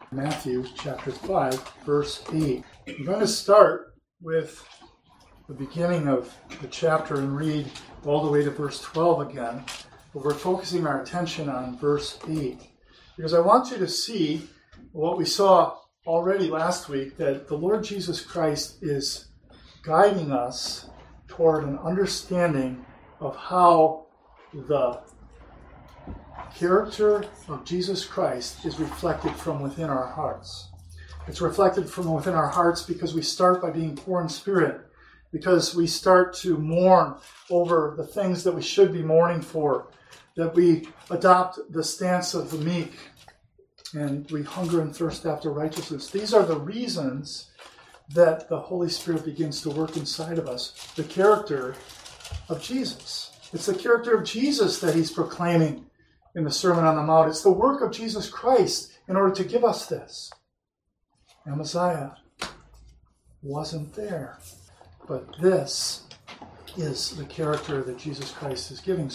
Matthew chapter 5, verse 8. I'm going to start with the beginning of the chapter and read all the way to verse 12 again, but we're focusing our attention on verse 8, because I want you to see what we saw already last week, that the Lord Jesus Christ is guiding us toward an understanding of how the character of Jesus Christ is reflected from within our hearts. It's reflected from within our hearts because we start by being poor in spirit, because we start to mourn over the things that we should be mourning for, that we adopt the stance of the meek, and we hunger and thirst after righteousness. These are the reasons that the Holy Spirit begins to work inside of us, the character of Jesus. It's the character of Jesus that he's proclaiming in the Sermon on the Mount. It's the work of Jesus Christ in order to give us this. Amaziah wasn't there, but this is the character that Jesus Christ is giving.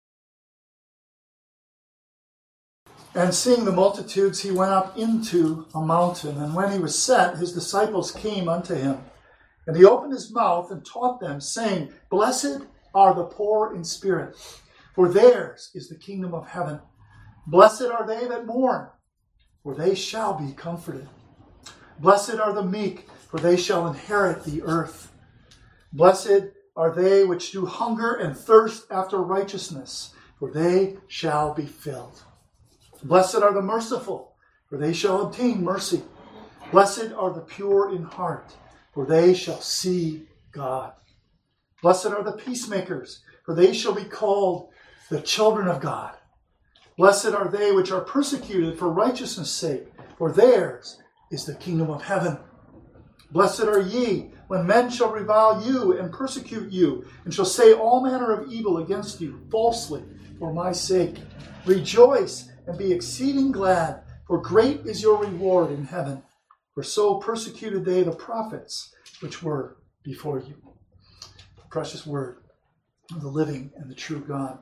And seeing the multitudes, he went up into a mountain. And when he was set, his disciples came unto him. And he opened his mouth and taught them, saying, Blessed are the poor in spirit, for theirs is the kingdom of heaven. Blessed are they that mourn, for they shall be comforted. Blessed are the meek, for they shall inherit the earth. Blessed are they which do hunger and thirst after righteousness, for they shall be filled. Blessed are the merciful, for they shall obtain mercy. Blessed are the pure in heart, for they shall see God. Blessed are the peacemakers, for they shall be called the children of God. Blessed are they which are persecuted for righteousness' sake, for theirs is the kingdom of heaven. Blessed are ye, when men shall revile you and persecute you, and shall say all manner of evil against you falsely for my sake. Rejoice and be exceeding glad, for great is your reward in heaven. For so persecuted they the prophets which were before you. The precious word of the living and the true God.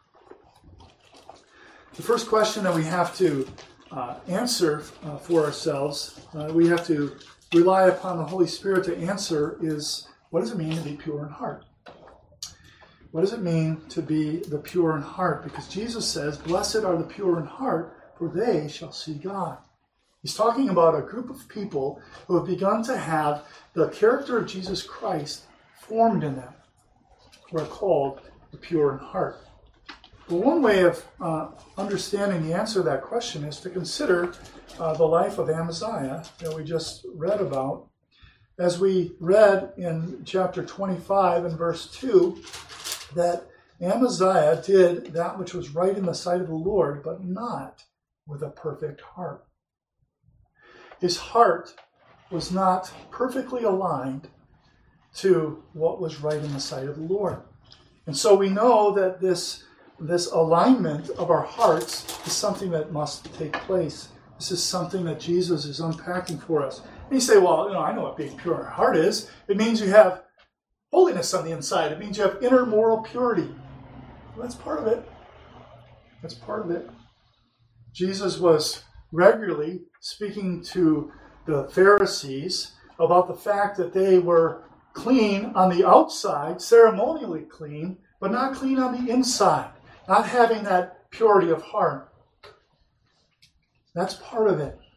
The first question that we have to answer for ourselves, we have to rely upon the Holy Spirit to answer, is what does it mean to be pure in heart? What does it mean to be the pure in heart? Because Jesus says, Blessed are the pure in heart, for they shall see God. He's talking about a group of people who have begun to have the character of Jesus Christ formed in them, who are called the pure in heart. Well, one way of understanding the answer to that question is to consider the life of Amaziah that we just read about. As we read in chapter 25 and verse 2, that Amaziah did that which was right in the sight of the Lord, but not with a perfect heart. His heart was not perfectly aligned to what was right in the sight of the Lord. And so we know that this alignment of our hearts is something that must take place. This is something that Jesus is unpacking for us. And you say, well, I know what being pure in heart is. It means you have holiness on the inside. It means you have inner moral purity. Well, that's part of it. That's part of it. Jesus was regularly speaking to the Pharisees about the fact that they were clean on the outside, ceremonially clean, but not clean on the inside, not having that purity of heart. That's part of it.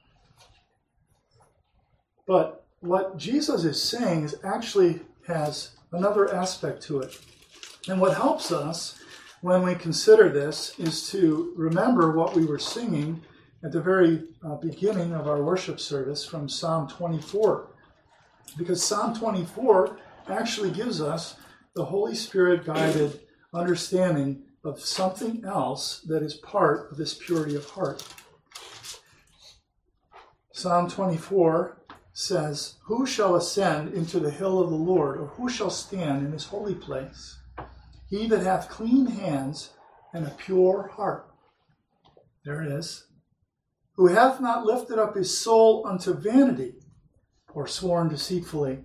But what Jesus is saying is actually has another aspect to it. And what helps us when we consider this is to remember what we were singing at the very beginning of our worship service from Psalm 24. Because Psalm 24 actually gives us the Holy Spirit-guided understanding of something else that is part of this purity of heart. Psalm 24 says, Who shall ascend into the hill of the Lord, or who shall stand in his holy place? He that hath clean hands and a pure heart. There it is. Who hath not lifted up his soul unto vanity, or sworn deceitfully.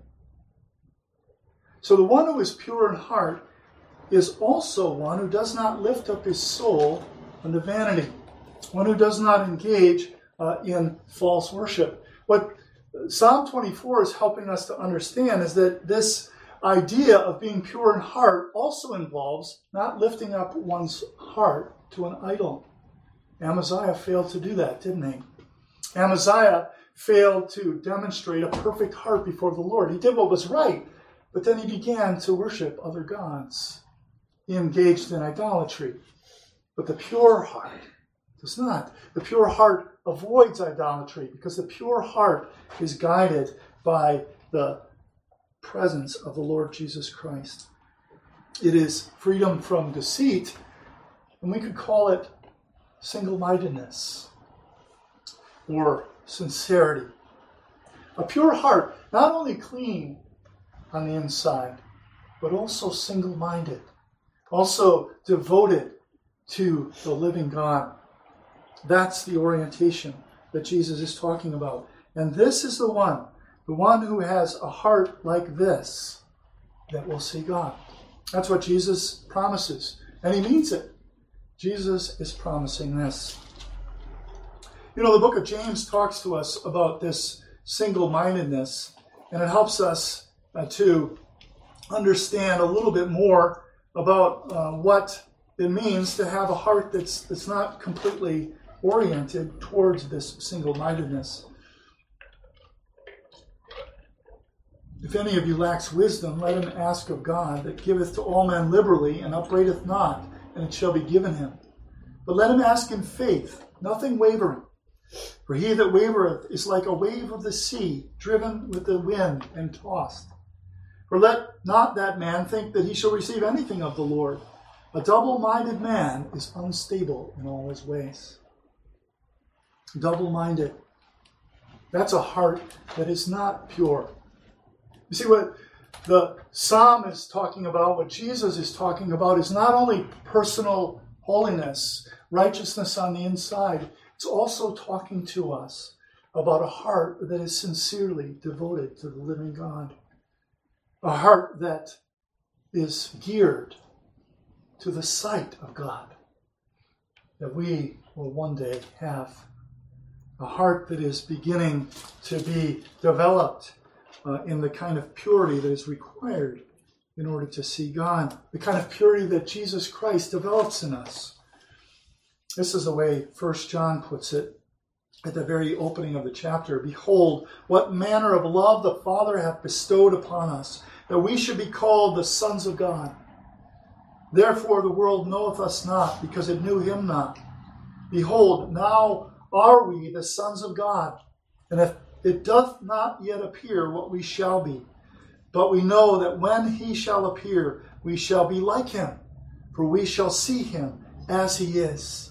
So the one who is pure in heart is also one who does not lift up his soul unto vanity. One who does not engage in false worship. What Psalm 24 is helping us to understand is that this idea of being pure in heart also involves not lifting up one's heart to an idol. Amaziah failed to do that, didn't he? Amaziah failed to demonstrate a perfect heart before the Lord. He did what was right, but then he began to worship other gods. He engaged in idolatry. But the pure heart does not. The pure heart avoids idolatry because the pure heart is guided by the presence of the Lord Jesus Christ. It is freedom from deceit, and we could call it single-mindedness or sincerity. A pure heart, not only clean on the inside, but also single-minded, also devoted to the living God. That's the orientation that Jesus is talking about. And this is the one who has a heart like this, that will see God. That's what Jesus promises. And he means it. Jesus is promising this. You know, the book of James talks to us about this single-mindedness, and it helps us to understand a little bit more about what it means to have a heart that's not completely oriented towards this single-mindedness. If any of you lacks wisdom, let him ask of God, that giveth to all men liberally, and upbraideth not, and it shall be given him. But let him ask in faith, nothing wavering. For he that wavereth is like a wave of the sea, driven with the wind and tossed. For let not that man think that he shall receive anything of the Lord. A double-minded man is unstable in all his ways. Double-minded. That's a heart that is not pure. You see, what the psalm is talking about, what Jesus is talking about, is not only personal holiness, righteousness on the inside, it's also talking to us about a heart that is sincerely devoted to the living God. A heart that is geared to the sight of God, that we will one day have. A heart that is beginning to be developed in the kind of purity that is required in order to see God. The kind of purity that Jesus Christ develops in us. This is the way 1 John puts it at the very opening of the chapter. Behold, what manner of love the Father hath bestowed upon us, that we should be called the sons of God. Therefore the world knoweth us not, because it knew him not. Behold, now are we the sons of God, and if it doth not yet appear what we shall be. But we know that when he shall appear, we shall be like him, for we shall see him as he is.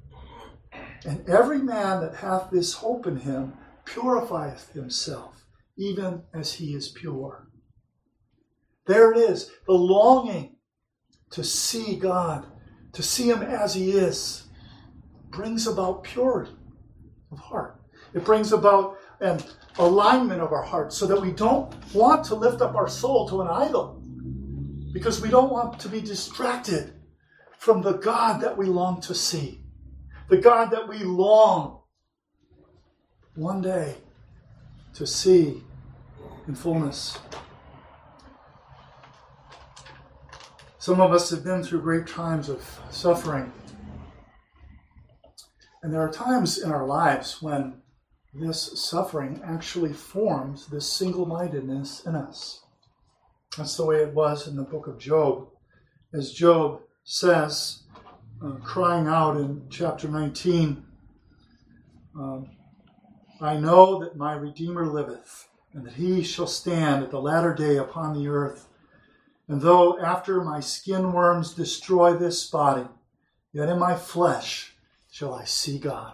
And every man that hath this hope in him purifieth himself, even as he is pure. There it is, the longing to see God, to see him as he is, brings about purity of heart. It brings about an alignment of our heart so that we don't want to lift up our soul to an idol, because we don't want to be distracted from the God that we long to see, the God that we long one day to see in fullness. Some of us have been through great times of suffering. And there are times in our lives when this suffering actually forms this single-mindedness in us. That's the way it was in the book of Job. As Job says, crying out in chapter 19, I know that my Redeemer liveth, and that he shall stand at the latter day upon the earth. And though after my skin worms destroy this body, yet in my flesh shall I see God,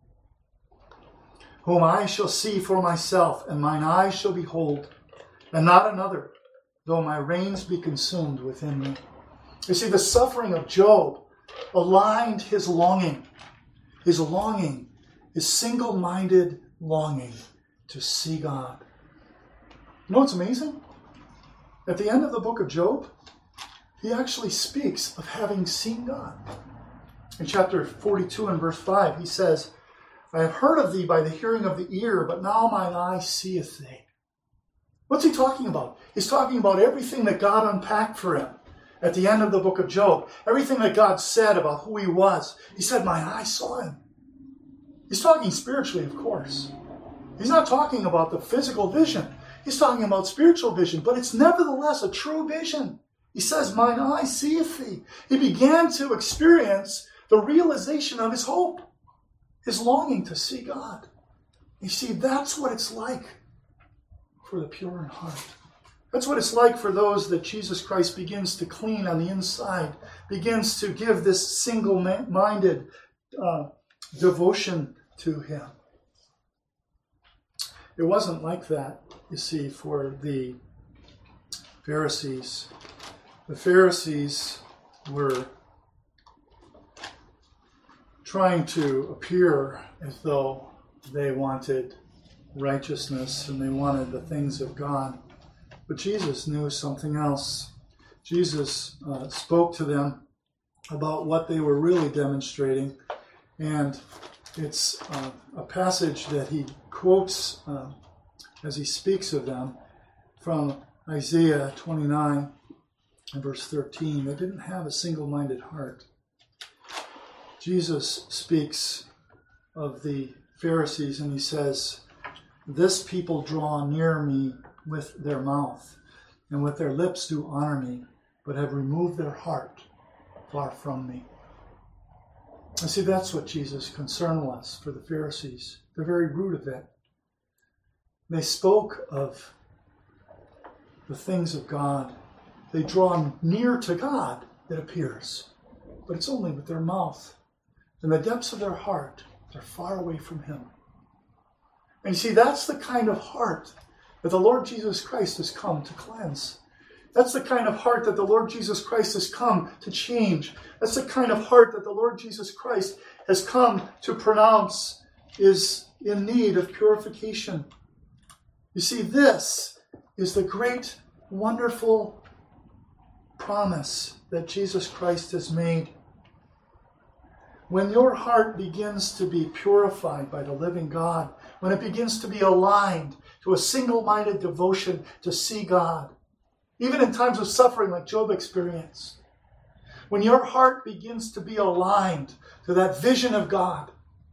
whom I shall see for myself, and mine eyes shall behold, and not another, though my reins be consumed within me. You see, the suffering of Job aligned his longing, his single-minded longing to see God. You know what's amazing? At the end of the book of Job, he actually speaks of having seen God. In chapter 42 and verse 5, he says, I have heard of thee by the hearing of the ear, but now mine eye seeth thee. What's he talking about? He's talking about everything that God unpacked for him at the end of the book of Job. Everything that God said about who he was. He said, my eye saw him. He's talking spiritually, of course. He's not talking about the physical vision. He's talking about spiritual vision, but it's nevertheless a true vision. He says, mine eye seeth thee. He began to experience the realization of his hope, his longing to see God. You see, that's what it's like for the pure in heart. That's what it's like for those that Jesus Christ begins to clean on the inside, begins to give this single-minded devotion to him. It wasn't like that, you see, for the Pharisees. The Pharisees were trying to appear as though they wanted righteousness and they wanted the things of God. But Jesus knew something else. Jesus spoke to them about what they were really demonstrating. And it's a passage that he quotes as he speaks of them from Isaiah 29 and verse 13. They didn't have a single-minded heart. Jesus speaks of the Pharisees and he says, this people draw near me with their mouth, and with their lips do honor me, but have removed their heart far from me. And see, that's what Jesus' concern was for the Pharisees. The very root of it. They spoke of the things of God. They draw near to God, it appears, but it's only with their mouth. In the depths of their heart, they're far away from him. And you see, that's the kind of heart that the Lord Jesus Christ has come to cleanse. That's the kind of heart that the Lord Jesus Christ has come to change. That's the kind of heart that the Lord Jesus Christ has come to pronounce is in need of purification. You see, this is the great, wonderful promise that Jesus Christ has made. When your heart begins to be purified by the living God, when it begins to be aligned to a single-minded devotion to see God, even in times of suffering like Job experienced, when your heart begins to be aligned to that vision of God,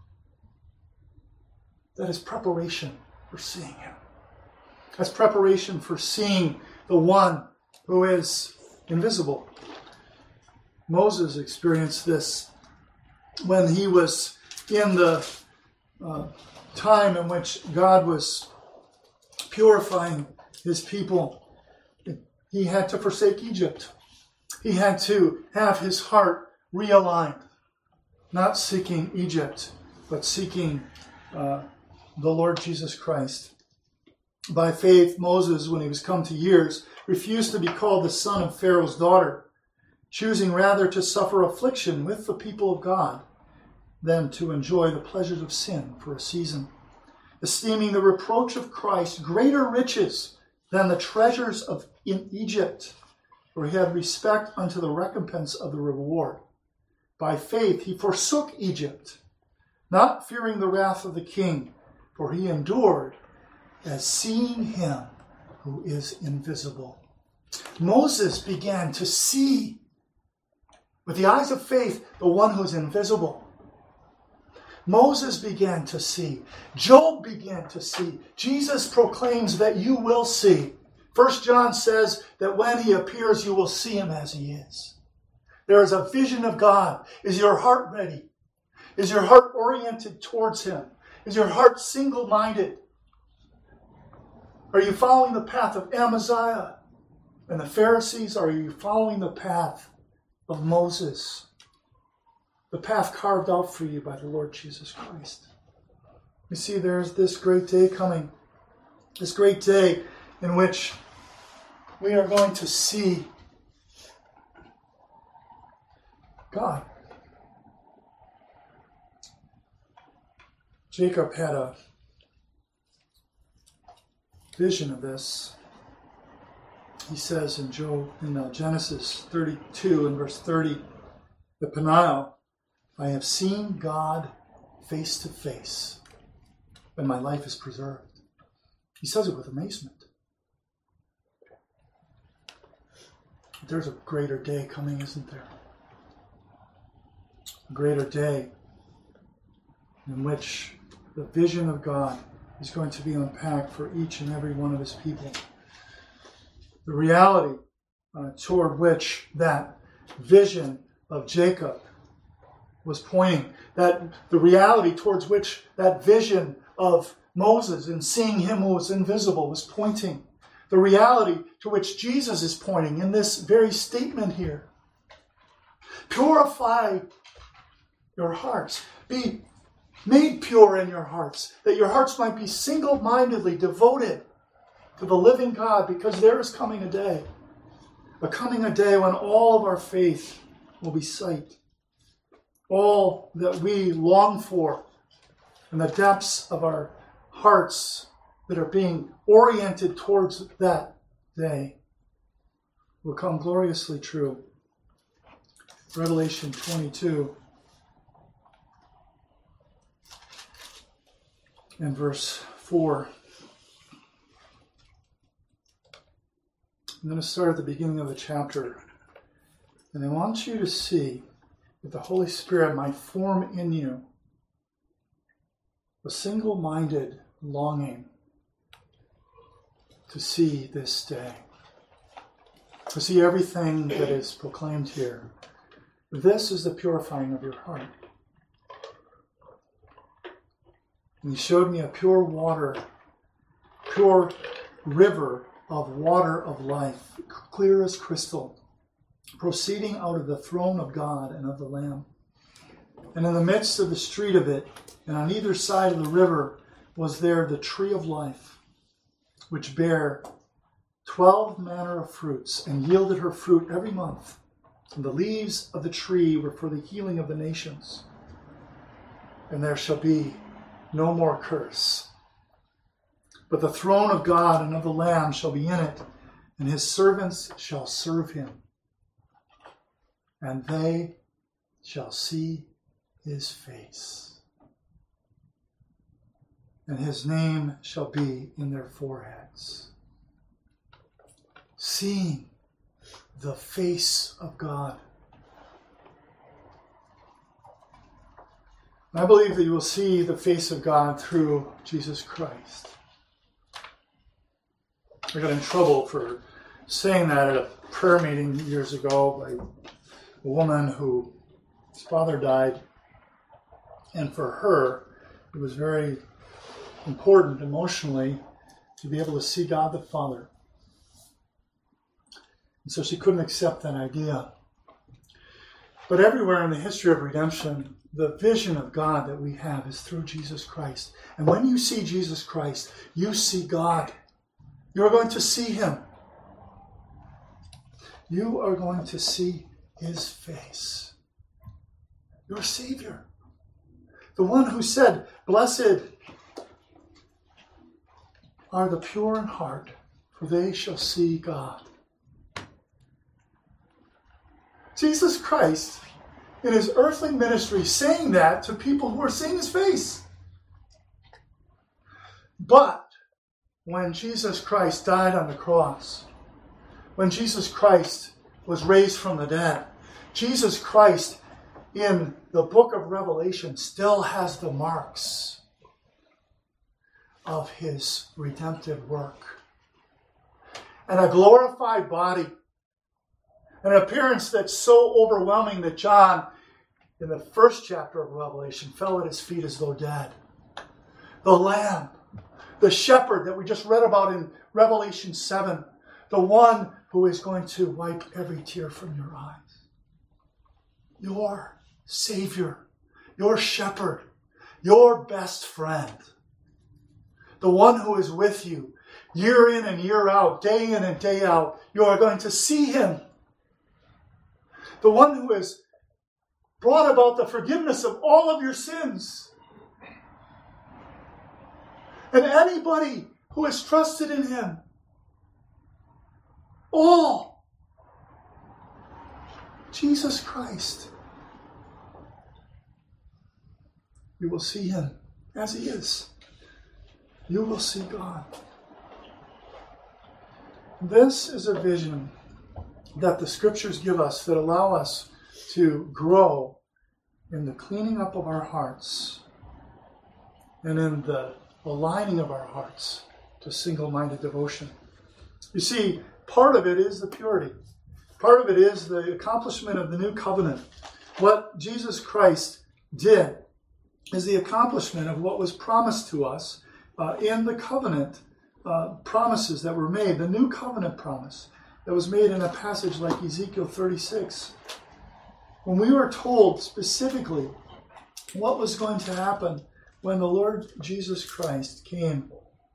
that is preparation for seeing him. That's preparation for seeing the one who is invisible. Moses experienced this when he was in the time in which God was purifying his people. He had to forsake Egypt. He had to have his heart realigned, not seeking Egypt, but seeking the Lord Jesus Christ. By faith, Moses, when he was come to years, refused to be called the son of Pharaoh's daughter, choosing rather to suffer affliction with the people of God than to enjoy the pleasures of sin for a season, esteeming the reproach of Christ greater riches than the treasures in Egypt, for he had respect unto the recompense of the reward. By faith he forsook Egypt, not fearing the wrath of the king, for he endured as seeing him who is invisible. Moses began to see with the eyes of faith the one who is invisible. Moses began to see. Job began to see. Jesus proclaims that you will see. 1 John says that when he appears, you will see him as he is. There is a vision of God. Is your heart ready? Is your heart oriented towards him? Is your heart single-minded? Are you following the path of Amaziah and the Pharisees? Or are you following the path of Moses? The path carved out for you by the Lord Jesus Christ. You see, there's this great day coming. This great day in which we are going to see God. Jacob had a vision of this. He says in Genesis 32 and verse 30, the Peniel, I have seen God face to face, and my life is preserved. He says it with amazement. There's a greater day coming, isn't there? A greater day in which the vision of God is going to be unpacked for each and every one of his people. The reality toward which that vision of Jacob was pointing, that the reality towards which that vision of Moses and seeing him who was invisible was pointing, the reality to which Jesus is pointing in this very statement here. Purify your hearts. Be made pure in your hearts, that your hearts might be single-mindedly devoted to the living God, because there is coming a day when all of our faith will be sight. All that we long for in the depths of our hearts that are being oriented towards that day will come gloriously true. Revelation 22 and verse 4. I'm going to start at the beginning of the chapter. And I want you to see that the Holy Spirit might form in you a single-minded longing to see this day, to see everything that is proclaimed here. This is the purifying of your heart. And he showed me a pure river of water of life, clear as crystal, proceeding out of the throne of God and of the Lamb. And in the midst of the street of it, and on either side of the river, was there the tree of life, which bare 12 manner of fruits, and yielded her fruit every month. And the leaves of the tree were for the healing of the nations. And there shall be no more curse. But the throne of God and of the Lamb shall be in it, and his servants shall serve him. And they shall see his face. And his name shall be in their foreheads. Seeing the face of God. I believe that you will see the face of God through Jesus Christ. I got in trouble for saying that at a prayer meeting years ago by a woman whose father died. And for her, it was very important emotionally to be able to see God the Father. And so she couldn't accept that idea. But everywhere in the history of redemption, the vision of God that we have is through Jesus Christ. And when you see Jesus Christ, you see God. You are going to see him. You are going to see his face. Your Savior. The one who said, "Blessed are the pure in heart, for they shall see God." Jesus Christ, in his earthly ministry, saying that to people who are seeing his face. But when Jesus Christ died on the cross, when Jesus Christ was raised from the dead, Jesus Christ in the book of Revelation still has the marks of his redemptive work. And a glorified body, an appearance that's so overwhelming that John, in the first chapter of Revelation, fell at his feet as though dead. The Lamb, the shepherd that we just read about in Revelation 7, the one who is going to wipe every tear from your eyes. Your Savior, your shepherd, your best friend. The one who is with you year in and year out, day in and day out. You are going to see him. The one who has brought about the forgiveness of all of your sins. And anybody who has trusted in him, all. Jesus Christ. You will see him as he is. You will see God. This is a vision that the scriptures give us that allow us to grow in the cleaning up of our hearts and in the aligning of our hearts to single-minded devotion. You see, part of it is the purity. Part of it is the accomplishment of the new covenant. What Jesus Christ did is the accomplishment of what was promised to us in the covenant promises that were made, the new covenant promise that was made in a passage like Ezekiel 36. When we were told specifically what was going to happen when the Lord Jesus Christ came.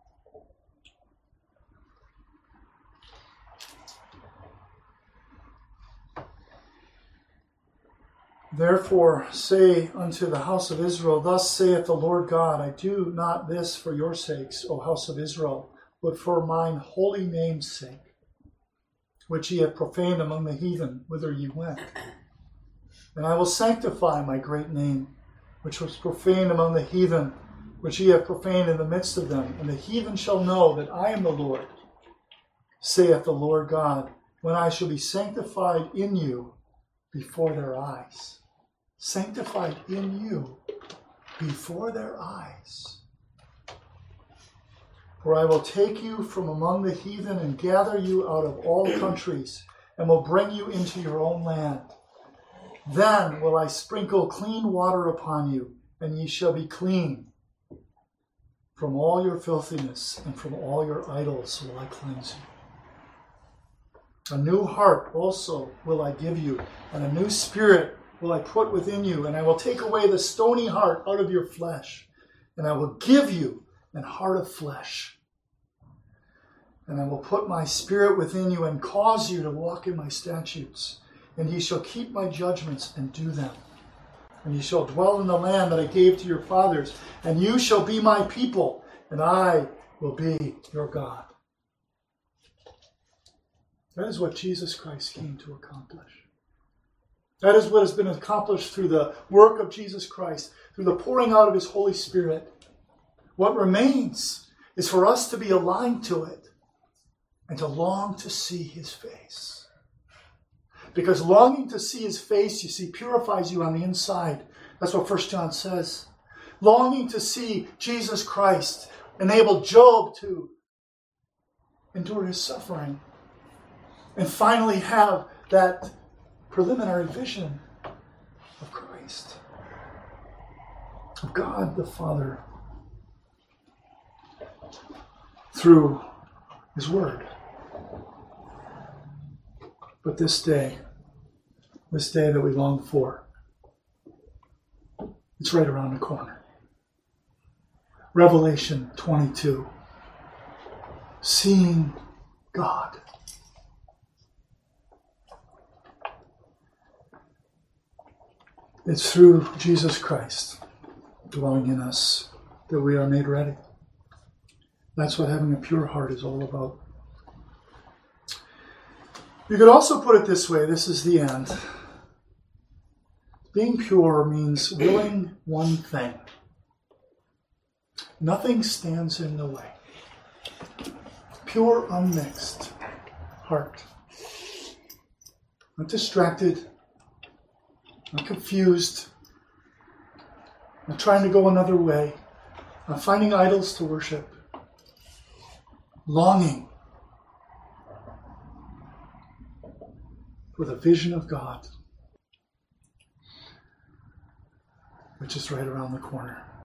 Therefore say unto the house of Israel, Thus saith the Lord God, I do not this for your sakes, O house of Israel, but for mine holy name's sake, which ye have profaned among the heathen, whither ye went. And I will sanctify my great name, which was profaned among the heathen, which ye have profaned in the midst of them. And the heathen shall know that I am the Lord, saith the Lord God, when I shall be sanctified in you before their eyes. Sanctified in you before their eyes. For I will take you from among the heathen and gather you out of all countries, and will bring you into your own land. Then will I sprinkle clean water upon you, and ye shall be clean. From all your filthiness and from all your idols will I cleanse you. A new heart also will I give you, and a new spirit will I put within you, and I will take away the stony heart out of your flesh, and I will give you an heart of flesh. And I will put my spirit within you and cause you to walk in my statutes. And ye shall keep my judgments and do them. And ye shall dwell in the land that I gave to your fathers. And you shall be my people, and I will be your God. That is what Jesus Christ came to accomplish. That is what has been accomplished through the work of Jesus Christ, through the pouring out of his Holy Spirit. What remains is for us to be aligned to it and to long to see his face. Because longing to see his face, you see, purifies you on the inside. That's what 1 John says. Longing to see Jesus Christ enabled Job to endure his suffering and finally have that preliminary vision of Christ, of God the Father, through his word. But this day that we long for, it's right around the corner. Revelation 22. Seeing God. It's through Jesus Christ dwelling in us that we are made ready. That's what having a pure heart is all about. You could also put it this way, this is the end. Being pure means willing one thing. Nothing stands in the way. Pure, unmixed heart. Not distracted, not confused, not trying to go another way, not finding idols to worship. Longing for the vision of God, which is right around the corner.